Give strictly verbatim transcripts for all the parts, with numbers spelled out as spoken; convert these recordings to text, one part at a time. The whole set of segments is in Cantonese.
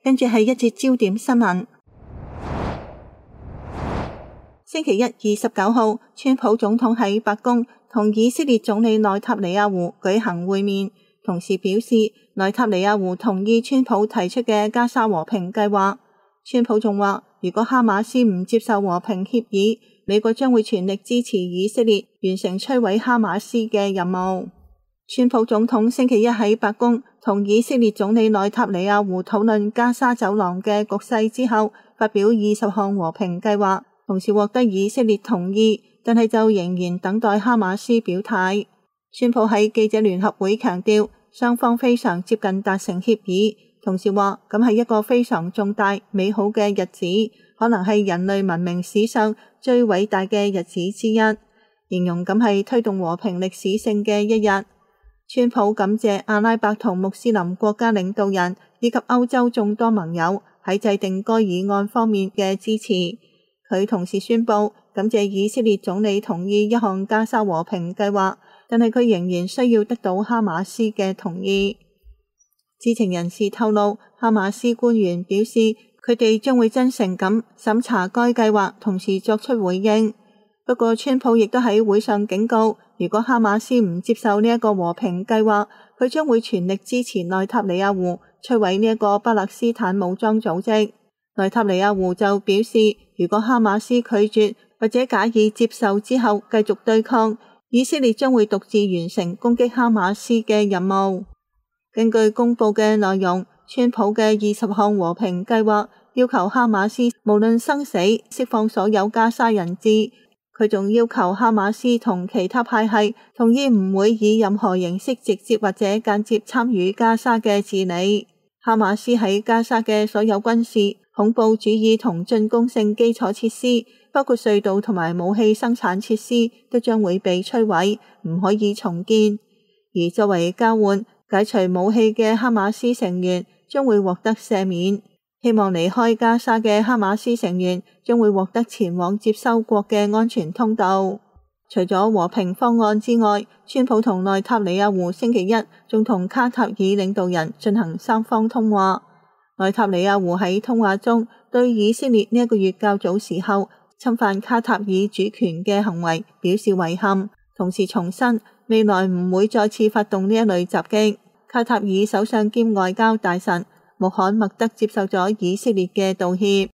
跟住係一節焦點新聞。星期一二十九號，川普總統喺白宮同以色列總理內塔尼亞胡舉行會面，同時表示內塔尼亞胡同意川普提出嘅加沙和平計劃。川普仲話，如果哈馬斯唔接受和平協議，美國將會全力支持以色列完成摧毀哈馬斯嘅任務。川普總統星期一喺白宮同以色列總理內塔尼亞胡討論加沙走廊嘅局勢之後，發表二十項和平計劃，同時獲得以色列同意，但係就仍然等待哈馬斯表態。川普喺記者聯合會強調，雙方非常接近達成協議，同時話咁係一個非常重大美好嘅日子，可能係人類文明史上最偉大嘅日子之一，形容咁係推動和平歷史性嘅一日。川普感謝阿拉伯同穆斯林國家領導人以及歐洲眾多盟友喺制定該議案方面嘅支持。佢同時宣布感謝以色列總理同意一項加沙和平計劃，但係佢仍然需要得到哈馬斯嘅同意。知情人士透露，哈馬斯官員表示佢哋將會真誠咁審查該計劃，同時作出回應。不過川普亦都喺會上警告，如果哈馬斯唔接受呢一個和平計劃，佢將會全力支持內塔尼亞胡摧毀呢一個巴勒斯坦武裝組織。內塔尼亞胡就表示，如果哈馬斯拒絕或者假意接受之後繼續對抗，以色列將會獨自完成攻擊哈馬斯嘅任務。根據公布嘅內容，川普嘅二十項和平計劃要求哈馬斯無論生死釋放所有加沙人質。佢仲要求哈馬斯同其他派系同意唔會以任何形式直接或者間接參與加沙嘅治理。哈馬斯喺加沙嘅所有軍事、恐怖主義同進攻性基礎設施，包括隧道同埋武器生產設施，都將會被摧毀，唔可以重建。而作為交換，解除武器嘅哈馬斯成員將會獲得赦免。希望離開加沙嘅哈馬斯成員將會獲得前往接收國嘅安全通道。除咗和平方案之外，川普同內塔尼亞胡星期一仲同卡塔爾領導人進行三方通話。內塔尼亞胡喺通話中對以色列呢一個月較早時候侵犯卡塔爾主權嘅行為表示遺憾，同時重申未來唔會再次發動呢一類襲擊。卡塔爾首相兼外交大臣穆罕默德接受咗以色列嘅道歉。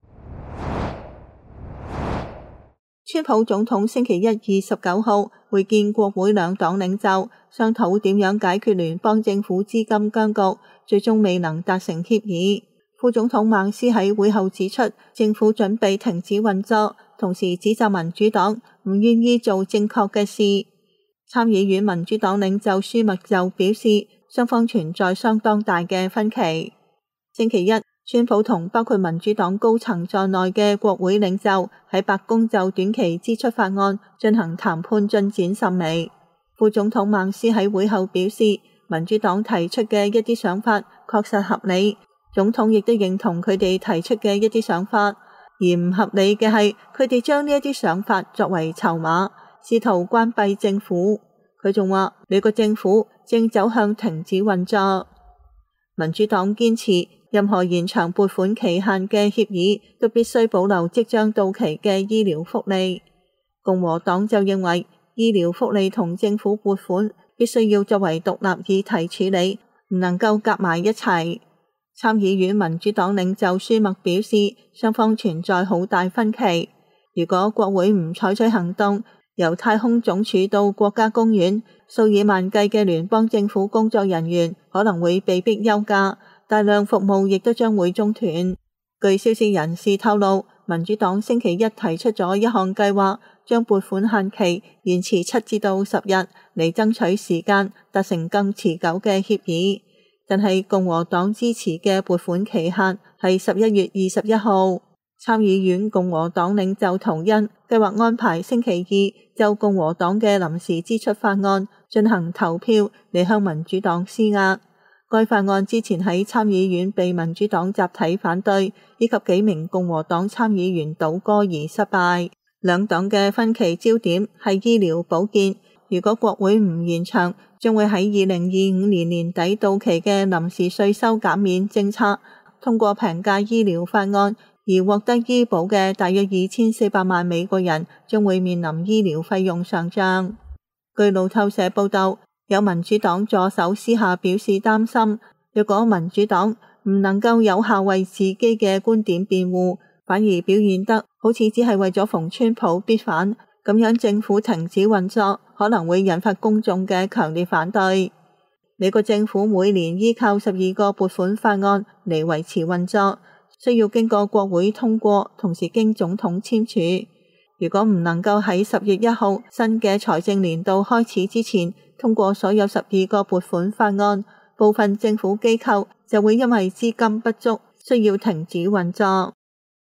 川普總統星期一二十九號會見國會兩黨領袖，商討點樣解決聯邦政府資金僵局，最終未能達成協議。副總統孟斯喺會後指出，政府準備停止運作，同時指責民主黨唔願意做正確嘅事。參議院民主黨領袖舒默就表示，雙方存在相當大嘅分歧。星期一，川普同包括民主黨高層在內嘅國會領袖喺白宮就短期支出法案進行談判，進展甚微。副總統孟斯喺會後表示，民主黨提出嘅一啲想法確實合理，總統亦都認同佢哋提出嘅一啲想法，而唔合理嘅係佢哋將呢一啲想法作為籌碼，試圖關閉政府。佢仲話美國政府正走向停止運作。民主黨堅持任何延長撥款期限嘅協議都必須保留即將到期嘅醫療福利。共和黨就認為醫療福利同政府撥款必須要作為獨立議題處理，唔能夠夾埋一齊。參議院民主黨領袖舒默表示，雙方存在好大分歧。如果國會唔採取行動，由太空總署到國家公園，數以萬計嘅聯邦政府工作人員可能會被迫休假，大量服務亦都將會中斷。據消息人士透露，民主黨星期一提出咗一項計劃，將撥款限期延遲七至到十日，嚟爭取時間，達成更持久嘅協議。但係共和黨支持嘅撥款期限係十一月二十一號。參議院共和黨領袖圖恩計劃安排星期二就共和黨嘅臨時支出法案進行投票，嚟向民主黨施壓。該法案之前喺參議院被民主黨集體反對，以及幾名共和黨參議員倒戈而失敗。兩黨嘅分歧焦點係醫療保健。如果國會唔延長，將會喺二零二五年年底到期嘅臨時稅收減免政策通過平價醫療法案而獲得醫保嘅大約二千四百萬美國人將會面臨醫療費用上漲。據路透社報道，有民主黨助手私下表示擔心，若果民主黨唔能夠有效為自己嘅觀點辯護，反而表現得好似只係為咗逢川普必反，咁樣政府停止運作可能會引發公眾嘅強烈反對。美國政府每年依靠十二個撥款法案嚟維持運作，需要經過國會通過，同時經總統簽署。如果唔能夠喺十月一號新嘅財政年度開始之前通過所有十二個撥款法案，部分政府機構就會因為資金不足需要停止運作。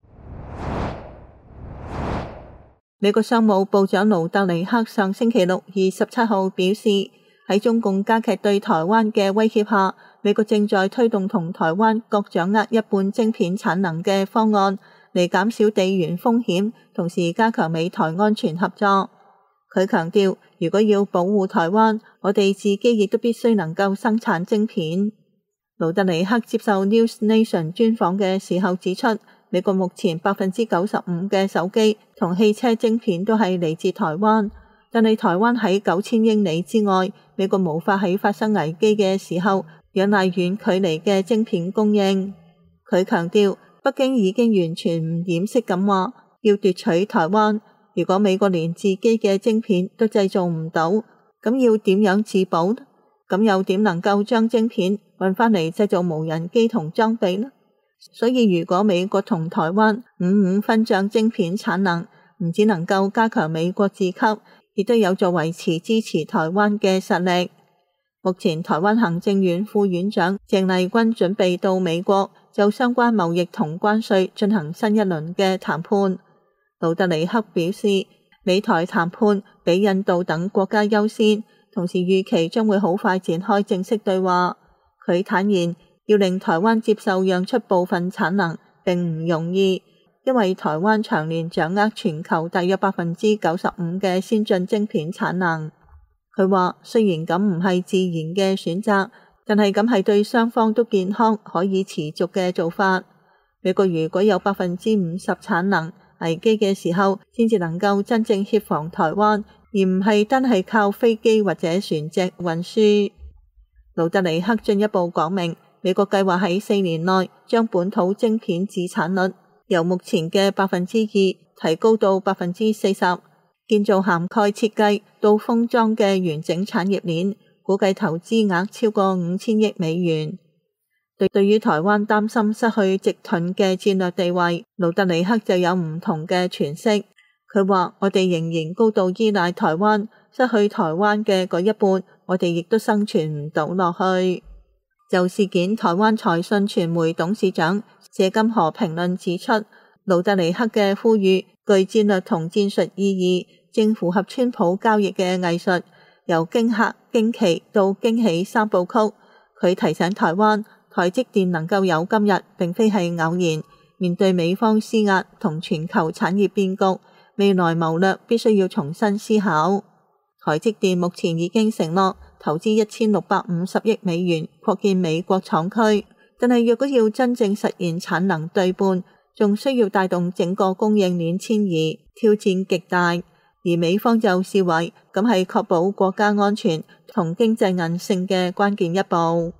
美國商務部長盧特尼克上星期六二十七號表示，喺中共加劇對台灣嘅威脅下，美國正在推動同台灣各掌握一半晶片產能嘅方案，嚟減少地緣風險，同時加強美台安全合作。佢強調，如果要保護台灣，我哋自己亦都必須能夠生產晶片。盧特尼克接受 News Nation 專訪嘅時候指出，美國目前百分之九十五嘅手機同汽車晶片都係嚟自台灣，但係台灣喺九千英里之外，美國無法喺發生危機嘅時候仰賴遠距離嘅晶片供應。佢強調，北京已經完全唔掩飾咁話要奪取台灣，如果美國連自己嘅晶片都製造唔到，咁要點樣自保？咁又點能夠將晶片運返嚟製造無人機同裝備呢？所以如果美國同台灣五五分賬晶片產能，唔只能夠加強美國自給，亦都有助維持支持台灣嘅實力。目前台灣行政院副院長鄭麗君準備到美國就相關貿易同關稅進行新一輪嘅談判。盧特尼克表示，美台談判比印度等國家優先，同時預期將會好快展開正式對話。佢坦言，要令台灣接受讓出部分產能並唔容易，因為台灣長年掌握全球大約百分之九十五嘅先進晶片產能。佢話，雖然咁唔係自然嘅選擇，但係咁係對雙方都健康可以持續嘅做法。美國如果有百分之五十產能，危機嘅時候先至能夠真正協防台灣，而唔係單係靠飛機或者船隻運輸。盧特尼克進一步講明，美國計劃喺四年內將本土晶片自產率由目前嘅百分之二提高到百分之四十，建造涵蓋設計到封裝嘅完整產業鏈，估計投資額超過五千億美元。對對於台灣擔心失去直盾嘅戰略地位，盧特尼克就有唔同嘅詮釋。佢話，我哋仍然高度依賴台灣，失去台灣嘅嗰一半，我哋亦都生存唔到落去。就事件，台灣財訊傳媒董事長謝金河評論指出，盧特尼克嘅呼籲具戰略同戰術意義，正符合川普交易嘅藝術，由驚嚇、驚奇到驚喜三部曲。佢提醒台灣，台積電能夠有今日並非係偶然，面對美方施壓同全球產業變局，未來謀略必須要重新思考。台積電目前已經承諾投資一千六百五十億美元擴建美國廠區，但係若果要真正實現產能對半，仲需要帶動整個供應鏈遷移，挑戰極大。而美方就視為咁係確保國家安全同經濟韌性嘅關鍵一步。